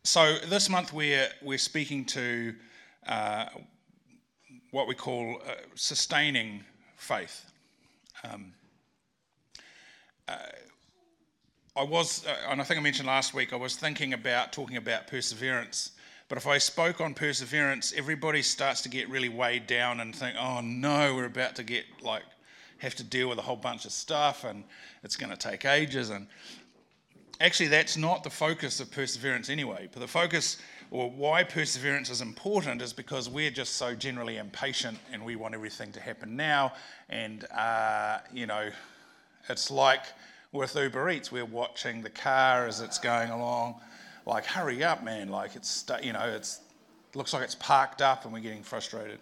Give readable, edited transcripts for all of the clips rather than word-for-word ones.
So this month we're speaking to what we call sustaining faith. And I think I mentioned last week, I was thinking about talking about perseverance. But if I spoke on perseverance, everybody starts to get really weighed down and think, oh no, we're about to have to deal with a whole bunch of stuff and it's going to take ages. And actually, that's not the focus of perseverance anyway. But the focus, or why perseverance is important, is because we're just so generally impatient and we want everything to happen now. And, it's like with Uber Eats, we're watching the car as it's going along. Like, hurry up, man. Like, it looks like it's parked up and we're getting frustrated.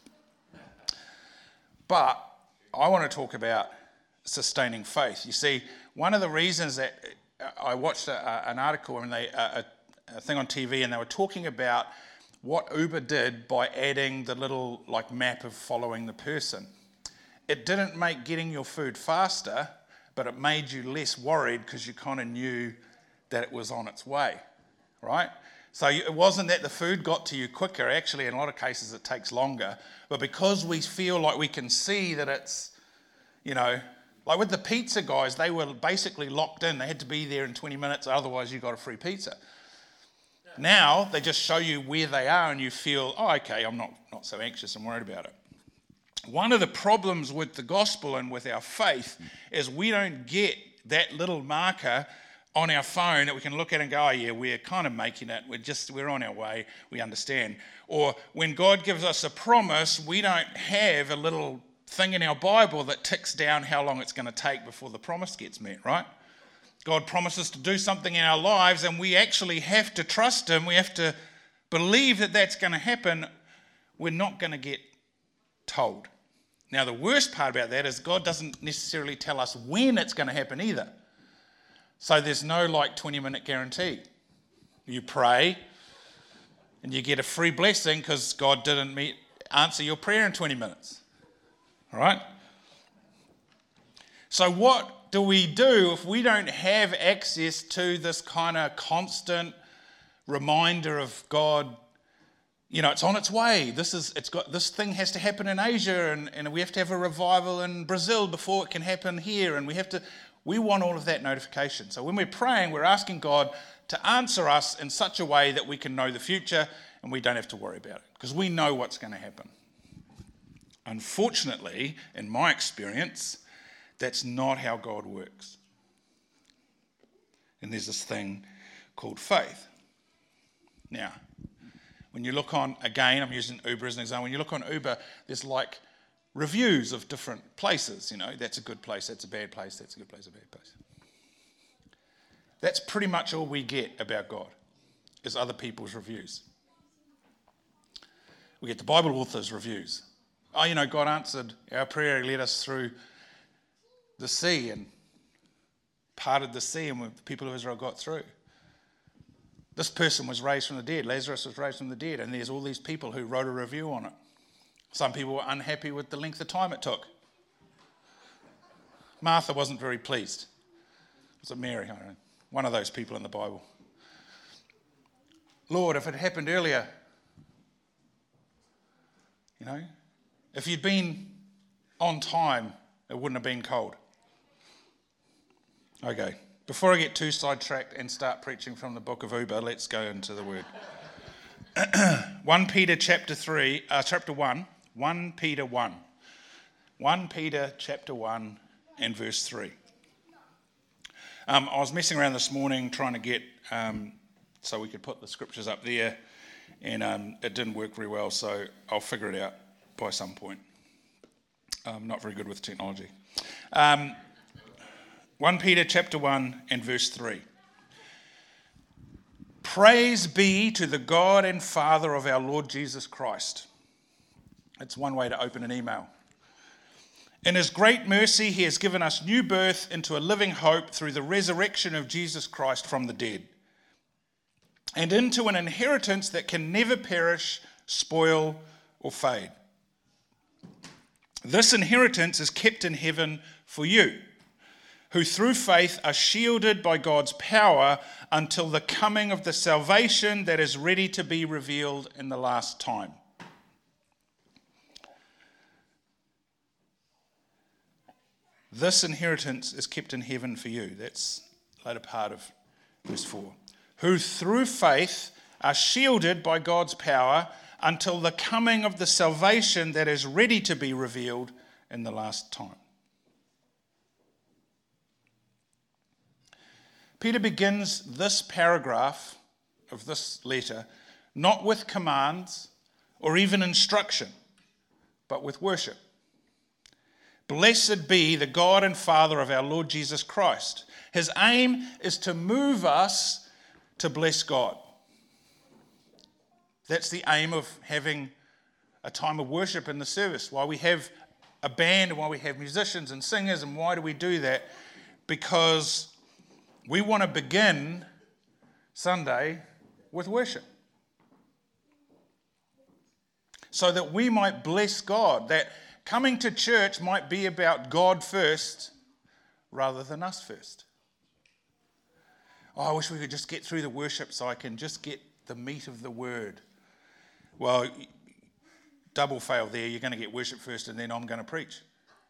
But I want to talk about sustaining faith. You see, one of the reasons that I watched an article and a thing on TV, and they were talking about what Uber did by adding the little map of following the person. It didn't make getting your food faster, but it made you less worried because you kind of knew that it was on its way, right? So it wasn't that the food got to you quicker. Actually, in a lot of cases, it takes longer. But because we feel like we can see that it's, like with the pizza guys, they were basically locked in. They had to be there in 20 minutes, otherwise you got a free pizza. Yeah. Now, they just show you where they are and you feel, oh, okay, I'm not so anxious and worried about it. One of the problems with the gospel and with our faith is we don't get that little marker on our phone that we can look at and go, oh yeah, we're kind of making it, we're on our way, we understand. Or when God gives us a promise, we don't have a little thing in our Bible that ticks down how long it's going to take before the promise gets met, right? God promises to do something in our lives and we actually have to trust Him. We have to believe that that's going to happen. We're not going to get told. Now, the worst part about that is God doesn't necessarily tell us when it's going to happen either. So there's no 20-minute guarantee. You pray and you get a free blessing because God didn't answer your prayer in 20 minutes. All right? So what do we do if we don't have access to this kind of constant reminder of God? It's on its way. This thing has to happen in Asia, and we have to have a revival in Brazil before it can happen here, and we want all of that notification. So when we're praying, we're asking God to answer us in such a way that we can know the future and we don't have to worry about it because we know what's going to happen. Unfortunately, in my experience, that's not how God works. And there's this thing called faith. Now, when you look on, again, I'm using Uber as an example, when you look on Uber, there's reviews of different places. That's a good place, that's a bad place, that's a good place, a bad place. That's pretty much all we get about God, is other people's reviews. We get the Bible authors' reviews. Oh, God answered our prayer, He led us through the sea and parted the sea, and the people of Israel got through. This person was raised from the dead. Lazarus was raised from the dead, and there's all these people who wrote a review on it. Some people were unhappy with the length of time it took. Martha wasn't very pleased. Was it Mary? I don't know. One of those people in the Bible. Lord, if it happened earlier, if you'd been on time, it wouldn't have been cold. Okay, before I get too sidetracked and start preaching from the book of Uber, let's go into the word. 1 Peter chapter 1. 1 Peter 1. 1 Peter chapter 1 and verse 3. I was messing around this morning trying to get so we could put the scriptures up there, and it didn't work very well, so I'll figure it out by some point. I'm not very good with technology. 1 Peter chapter 1 and verse 3. Praise be to the God and Father of our Lord Jesus Christ. It's one way to open an email. In His great mercy, He has given us new birth into a living hope through the resurrection of Jesus Christ from the dead, and into an inheritance that can never perish, spoil, or fade. This inheritance is kept in heaven for you, who through faith are shielded by God's power until the coming of the salvation that is ready to be revealed in the last time. This inheritance is kept in heaven for you. That's the later part of verse 4. Who through faith are shielded by God's power until the coming of the salvation that is ready to be revealed in the last time. Peter begins this paragraph of this letter not with commands or even instruction, but with worship. Blessed be the God and Father of our Lord Jesus Christ. His aim is to move us to bless God. That's the aim of having a time of worship in the service. Why we have a band and why we have musicians and singers, and why do we do that? Because we want to begin Sunday with worship. So that we might bless God, that coming to church might be about God first rather than us first. Oh, I wish we could just get through the worship so I can just get the meat of the word. Well, double fail there. You're going to get worship first and then I'm going to preach.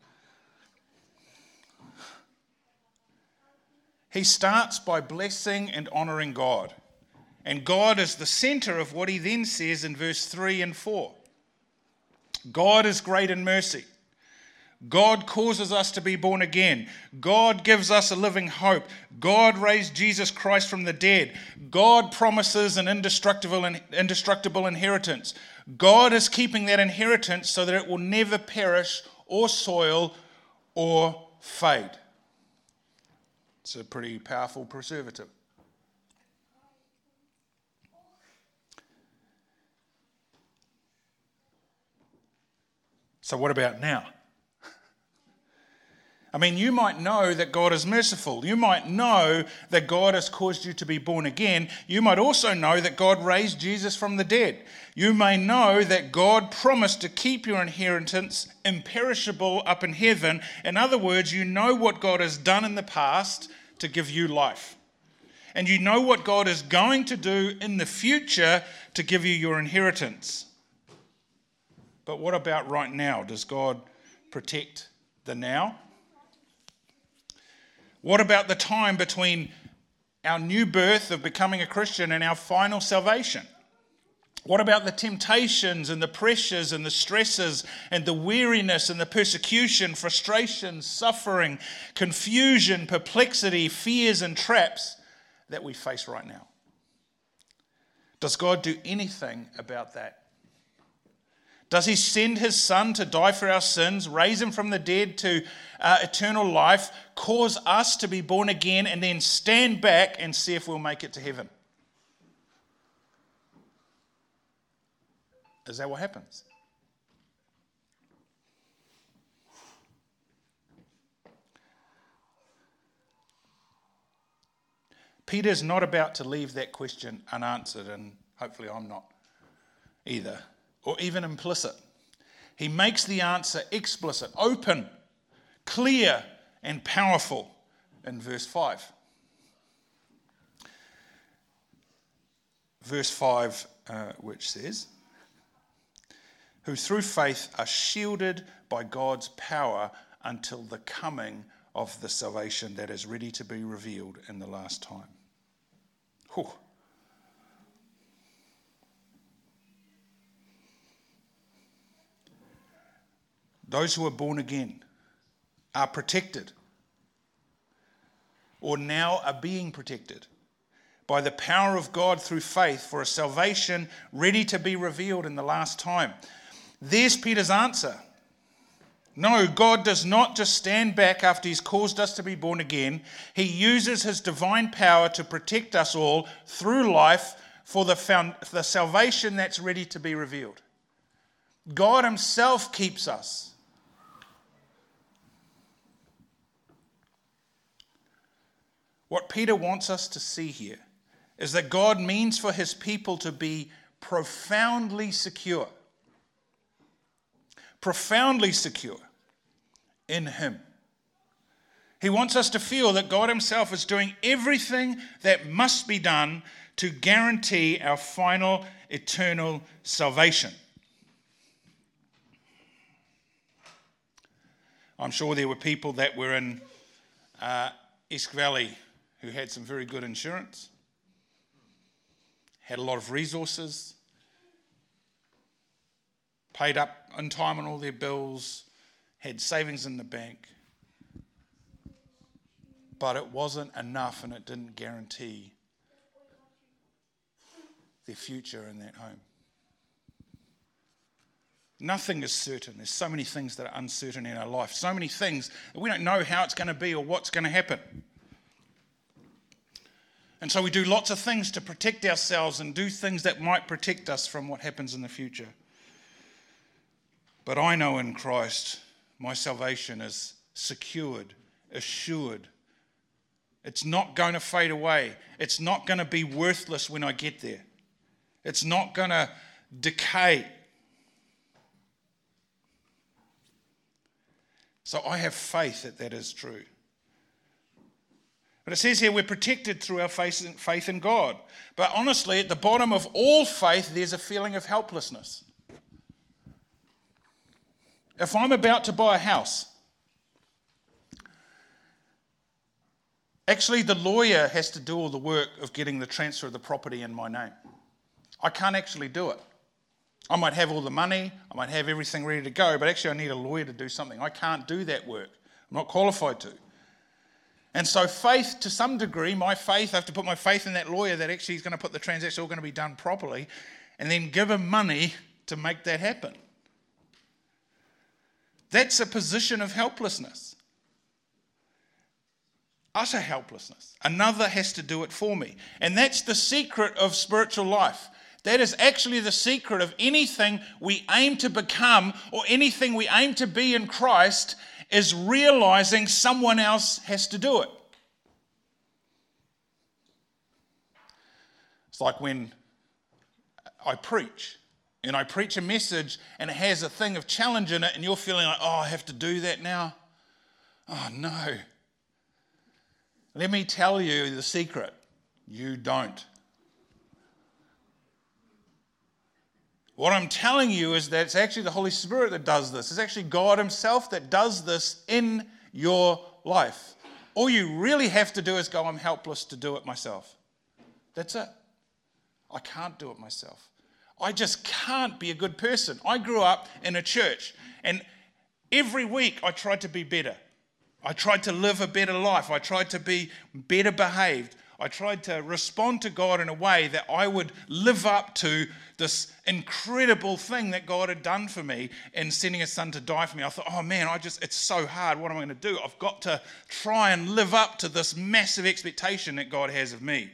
He starts by blessing and honouring God. And God is the centre of what he then says in verse 3 and 4. God is great in mercy. God causes us to be born again. God gives us a living hope. God raised Jesus Christ from the dead. God promises an indestructible inheritance. God is keeping that inheritance so that it will never perish or soil or fade. It's a pretty powerful preservative. So what about now? I mean, you might know that God is merciful. You might know that God has caused you to be born again. You might also know that God raised Jesus from the dead. You may know that God promised to keep your inheritance imperishable up in heaven. In other words, you know what God has done in the past to give you life. And you know what God is going to do in the future to give you your inheritance. But what about right now? Does God protect the now? What about the time between our new birth of becoming a Christian and our final salvation? What about the temptations and the pressures and the stresses and the weariness and the persecution, frustration, suffering, confusion, perplexity, fears and traps that we face right now? Does God do anything about that? Does he send his son to die for our sins, raise him from the dead to eternal life, cause us to be born again, and then stand back and see if we'll make it to heaven? Is that what happens? Peter's not about to leave that question unanswered, and hopefully I'm not either, or even implicit. He makes the answer explicit, open, clear, and powerful in verse 5. Verse 5, which says, who through faith are shielded by God's power until the coming of the salvation that is ready to be revealed in the last time. Whew. Those who are born again are protected, or now are being protected by the power of God through faith for a salvation ready to be revealed in the last time. There's Peter's answer. No, God does not just stand back after he's caused us to be born again. He uses his divine power to protect us all through life for the salvation that's ready to be revealed. God himself keeps us. What Peter wants us to see here is that God means for his people to be profoundly secure in him. He wants us to feel that God himself is doing everything that must be done to guarantee our final eternal salvation. I'm sure there were people that were in Esk Valley who had some very good insurance, had a lot of resources, paid up in time on all their bills, had savings in the bank, but it wasn't enough and it didn't guarantee their future in that home. Nothing is certain. There's so many things that are uncertain in our life, so many things that we don't know how it's going to be or what's going to happen. And so we do lots of things to protect ourselves and do things that might protect us from what happens in the future. But I know in Christ, my salvation is secured, assured. It's not going to fade away. It's not going to be worthless when I get there. It's not going to decay. So I have faith that that is true. But it says here we're protected through our faith in God. But honestly, at the bottom of all faith, there's a feeling of helplessness. If I'm about to buy a house, actually the lawyer has to do all the work of getting the transfer of the property in my name. I can't actually do it. I might have all the money, I might have everything ready to go, but actually I need a lawyer to do something. I can't do that work. I'm not qualified to. And so faith, to some degree, my faith, I have to put my faith in that lawyer that actually is going to put the transaction all going to be done properly, and then give him money to make that happen. That's a position of helplessness. Utter helplessness. Another has to do it for me. And that's the secret of spiritual life. That is actually the secret of anything we aim to become or anything we aim to be in Christ, is realizing someone else has to do it. It's like when I preach, and I preach a message and it has a thing of challenge in it, and you're feeling like, oh, I have to do that now? Oh, no. Let me tell you the secret. You don't. What I'm telling you is that it's actually the Holy Spirit that does this. It's actually God himself that does this in your life. All you really have to do is go, I'm helpless to do it myself. That's it. I can't do it myself. I just can't be a good person. I grew up in a church, and every week I tried to be better. I tried to live a better life. I tried to be better behaved. I tried to respond to God in a way that I would live up to this incredible thing that God had done for me in sending his son to die for me. I thought, oh man, it's so hard. What am I going to do? I've got to try and live up to this massive expectation that God has of me.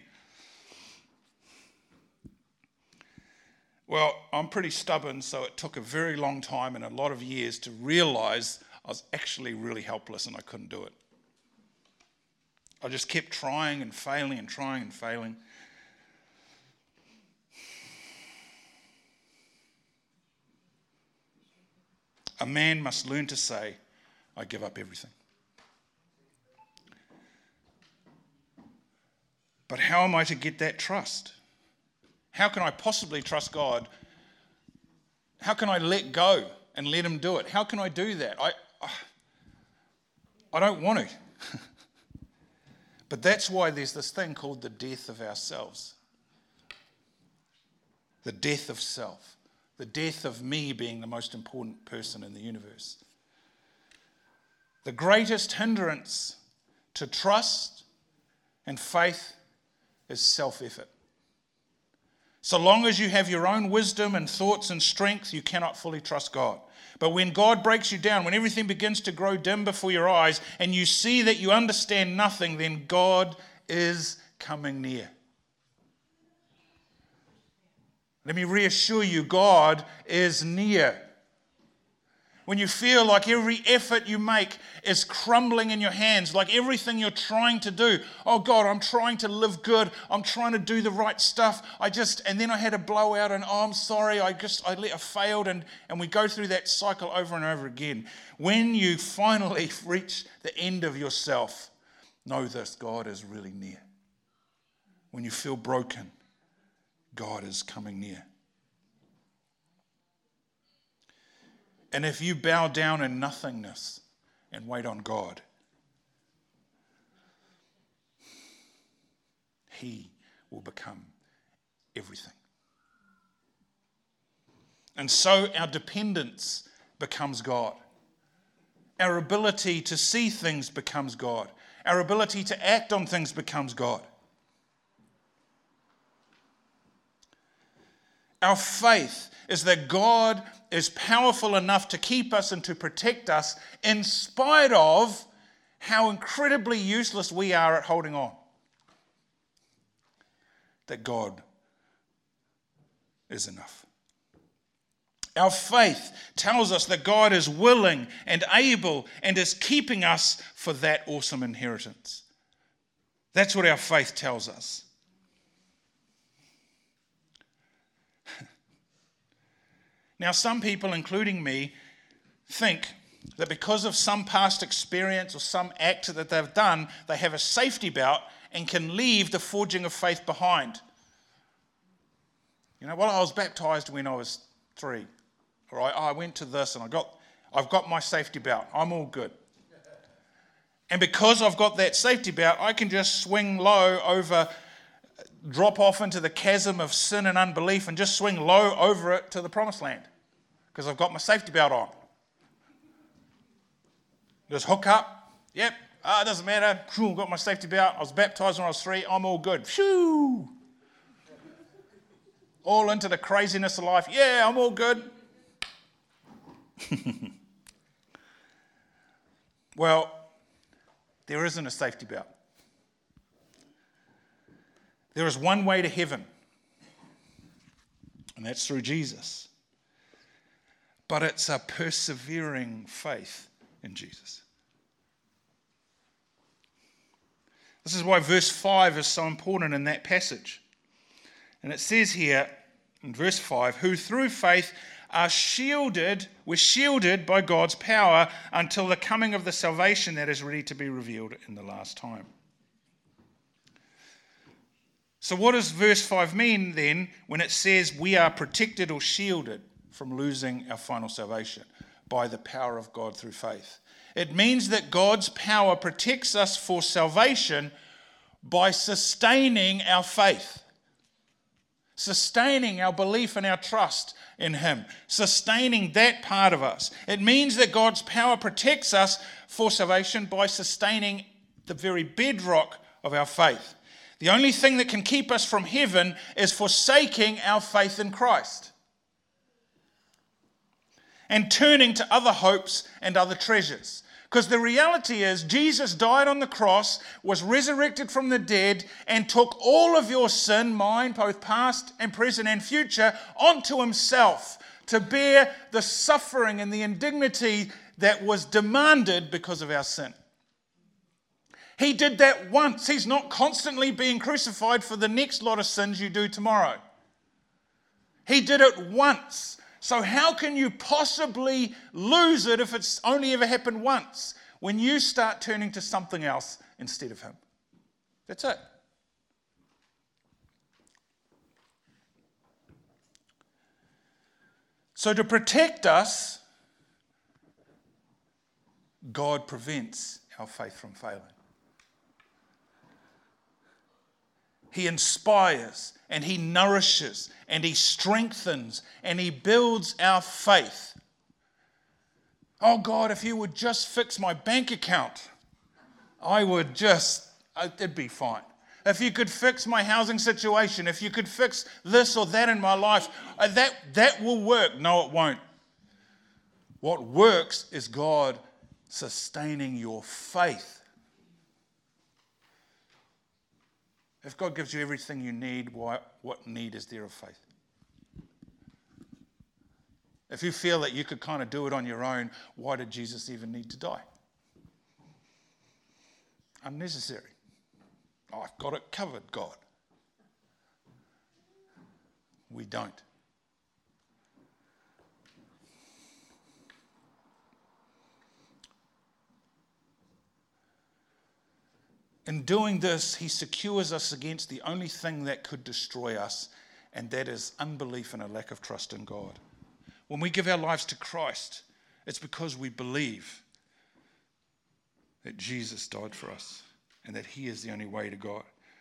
Well, I'm pretty stubborn, so it took a very long time and a lot of years to realize I was actually really helpless and I couldn't do it. I just kept trying and failing and trying and failing. A man must learn to say, I give up everything. But how am I to get that trust? How can I possibly trust God? How can I let go and let him do it? How can I do that? I don't want to. But that's why there's this thing called the death of ourselves. The death of self. The death of me being the most important person in the universe. The greatest hindrance to trust and faith is self-effort. So long as you have your own wisdom and thoughts and strength, you cannot fully trust God. But when God breaks you down, when everything begins to grow dim before your eyes, and you see that you understand nothing, then God is coming near. Let me reassure you, God is near. When you feel like every effort you make is crumbling in your hands, like everything you're trying to do, oh God, I'm trying to live good, I'm trying to do the right stuff, and then I had a blowout and oh, I'm sorry, I failed, and we go through that cycle over and over again. When you finally reach the end of yourself, know this, God is really near. When you feel broken, God is coming near. And if you bow down in nothingness and wait on God, He will become everything. And so our dependence becomes God. Our ability to see things becomes God. Our ability to act on things becomes God. Our faith is that God is powerful enough to keep us and to protect us in spite of how incredibly useless we are at holding on. That God is enough. Our faith tells us that God is willing and able and is keeping us for that awesome inheritance. That's what our faith tells us. Now, some people, including me, think that because of some past experience or some act that they've done, they have a safety belt and can leave the forging of faith behind. You know, well, I was baptized when I was 3. Or I went to this and I've got my safety belt. I'm all good. And because I've got that safety belt, I can just swing low over, drop off into the chasm of sin and unbelief and just swing low over it to the promised land. Because I've got my safety belt on. Just hook up. Yep. It doesn't matter. I've got my safety belt. I was baptized when I was 3. I'm all good. Phew. All into the craziness of life. Yeah, I'm all good. Well, there isn't a safety belt. There is one way to heaven, and that's through Jesus. But it's a persevering faith in Jesus. This is why verse 5 is so important in that passage. And it says here in verse 5, who through faith were shielded by God's power until the coming of the salvation that is ready to be revealed in the last time. So what does verse 5 mean then when it says we are protected or shielded from losing our final salvation by the power of God through faith? It means that God's power protects us for salvation by sustaining our faith, sustaining our belief and our trust in Him, sustaining that part of us. It means that God's power protects us for salvation by sustaining the very bedrock of our faith. The only thing that can keep us from heaven is forsaking our faith in Christ and turning to other hopes and other treasures. Because the reality is, Jesus died on the cross, was resurrected from the dead, and took all of your sin, mine, both past and present and future, onto Himself to bear the suffering and the indignity that was demanded because of our sin. He did that once. He's not constantly being crucified for the next lot of sins you do tomorrow. He did it once. So how can you possibly lose it if it's only ever happened once? When you start turning to something else instead of Him. That's it. So to protect us, God prevents our faith from failing. He inspires and He nourishes and He strengthens and He builds our faith. Oh God, if you would just fix my bank account, it'd be fine. If you could fix my housing situation, if you could fix this or that in my life, that will work. No, it won't. What works is God sustaining your faith. If God gives you everything you need, what need is there of faith? If you feel that you could kind of do it on your own, why did Jesus even need to die? Unnecessary. I've got it covered, God. We don't. In doing this, he secures us against the only thing that could destroy us, and that is unbelief and a lack of trust in God. When we give our lives to Christ, it's because we believe that Jesus died for us and that he is the only way to God.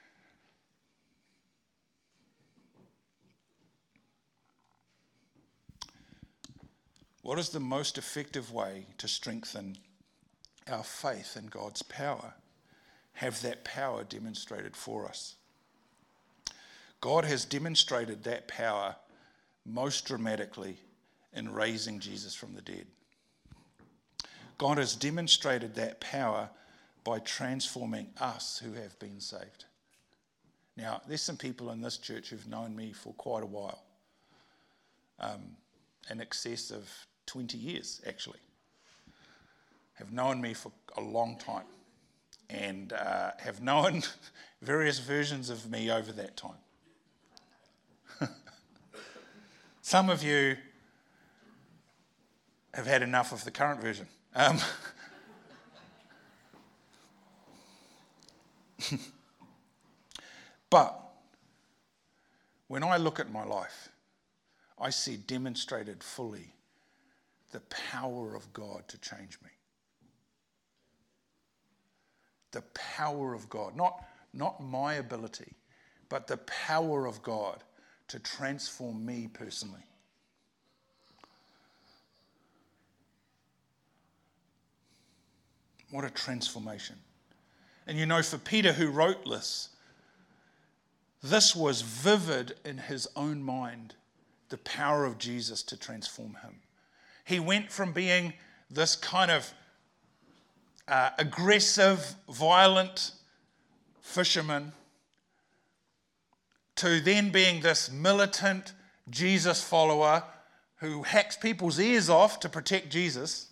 What is the most effective way to strengthen our faith in God's power? Have that power demonstrated for us. God has demonstrated that power most dramatically in raising Jesus from the dead. God has demonstrated that power by transforming us who have been saved. Now, there's some people in this church who've known me for quite a while, in excess of 20 years actually, have known me for a long time and have known various versions of me over that time. Some of you have had enough of the current version. But when I look at my life, I see demonstrated fully the power of God to change me. The power of God, not my ability, but the power of God to transform me personally. What a transformation. And you know, for Peter who wrote this was vivid in his own mind, the power of Jesus to transform him. He went from being this kind of aggressive, violent fisherman to then being this militant Jesus follower who hacks people's ears off to protect Jesus,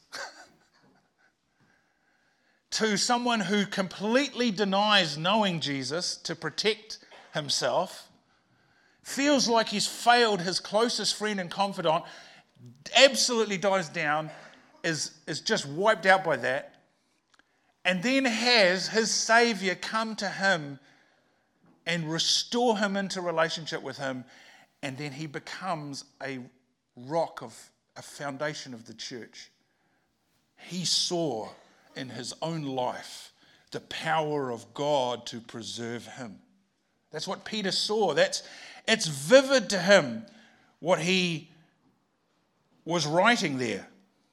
to someone who completely denies knowing Jesus to protect himself, feels like he's failed his closest friend and confidant, absolutely dies down, is just wiped out by that, and then has his Saviour come to him and restore him into relationship with him, and then he becomes a rock of a foundation of the church. He saw in his own life the power of God to preserve him. That's what Peter saw. It's vivid to him what he was writing there.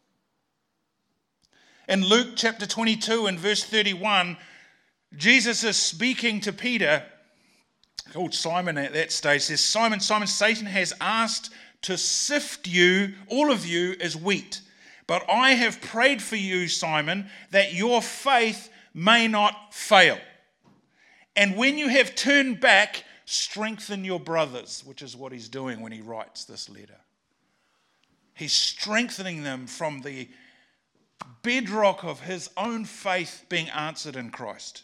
In Luke chapter 22 and verse 31, Jesus is speaking to Peter, called Simon at that stage, says, Simon, Simon, Satan has asked to sift you, all of you, as wheat. But I have prayed for you, Simon, that your faith may not fail. And when you have turned back, strengthen your brothers, which is what he's doing when he writes this letter. He's strengthening them from the bedrock of his own faith being answered in Christ.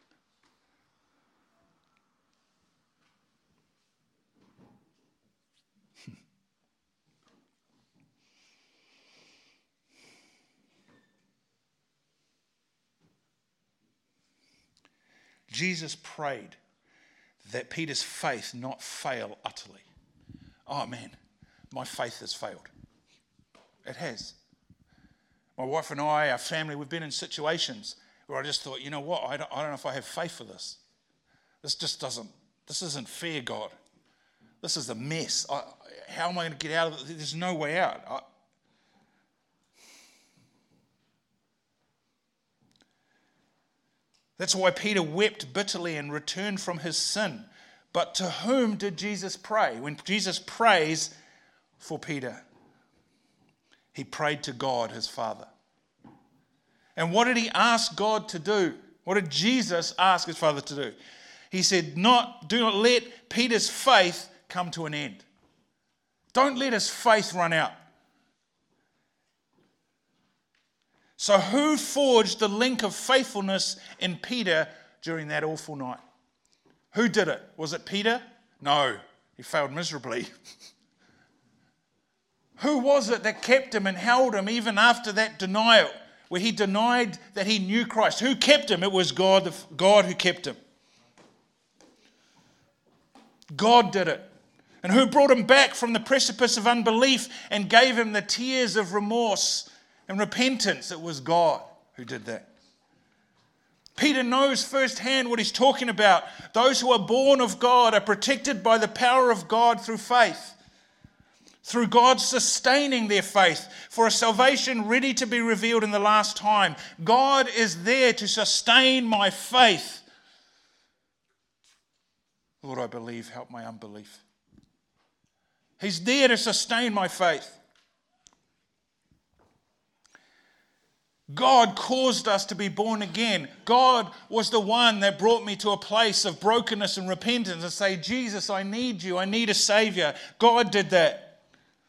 Jesus prayed that Peter's faith not fail utterly. Oh man, my faith has failed. It has. My wife and I, our family, we've been in situations where I just thought, you know what, I don't know if I have faith for this. This isn't fair, God. This is a mess. How am I going to get out of it? There's no way out. That's why Peter wept bitterly and returned from his sin. But to whom did Jesus pray? When Jesus prays for Peter, he prayed to God, his Father. And what did he ask God to do? What did Jesus ask his Father to do? He said, do not let Peter's faith come to an end. Don't let his faith run out. So who forged the link of faithfulness in Peter during that awful night? Who did it? Was it Peter? No, he failed miserably. Who was it that kept him and held him even after that denial, where he denied that he knew Christ? Who kept him? It was God, God who kept him. God did it. And who brought him back from the precipice of unbelief and gave him the tears of remorse and repentance? It was God who did that. Peter knows firsthand what he's talking about. Those who are born of God are protected by the power of God through faith, through God sustaining their faith for a salvation ready to be revealed in the last time. God is there to sustain my faith. Lord, I believe, help my unbelief. He's there to sustain my faith. God caused us to be born again. God was the one that brought me to a place of brokenness and repentance and say, Jesus, I need you. I need a Savior. God did that.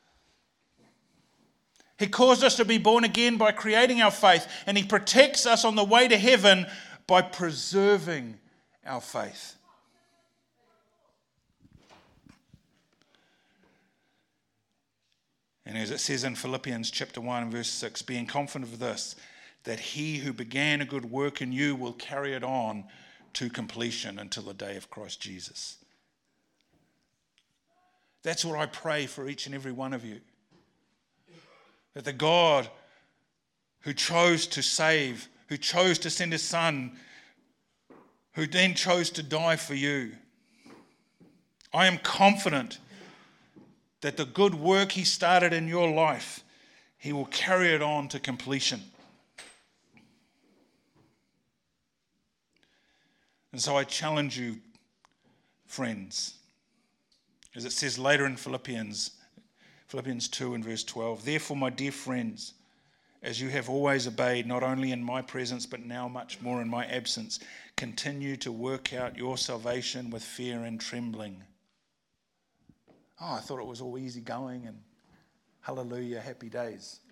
He caused us to be born again by creating our faith, and He protects us on the way to heaven by preserving our faith. And as it says in Philippians chapter 1 verse 6, being confident of this, that He who began a good work in you will carry it on to completion until the day of Christ Jesus. That's what I pray for each and every one of you. That the God who chose to save, who chose to send His Son, who then chose to die for you, I am confident that the good work He started in your life, He will carry it on to completion. And so I challenge you, friends, as it says later in Philippians 2 and verse 12, therefore, my dear friends, as you have always obeyed, not only in my presence, but now much more in my absence, continue to work out your salvation with fear and trembling. Oh, I thought it was all easy going and hallelujah, happy days.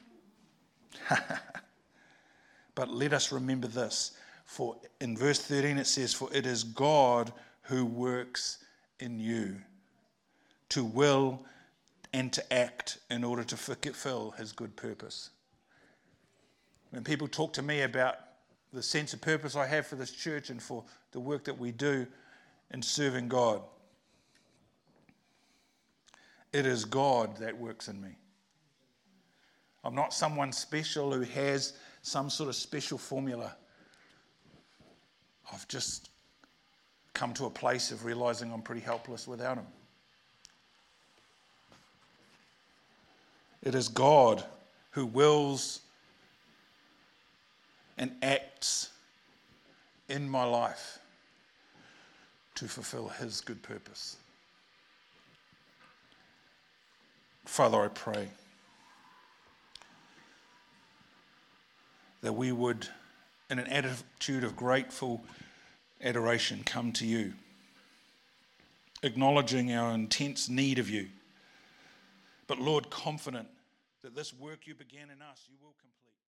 But let us remember this. For in verse 13 it says, for it is God who works in you to will and to act in order to fulfill His good purpose. When people talk to me about the sense of purpose I have for this church and for the work that we do in serving God, it is God that works in me. I'm not someone special who has some sort of special formula. I've just come to a place of realizing I'm pretty helpless without Him. It is God who wills and acts in my life to fulfill His good purpose. Father, I pray that we would, in an attitude of grateful adoration, come to You, acknowledging our intense need of You, but Lord, confident that this work You began in us, You will complete.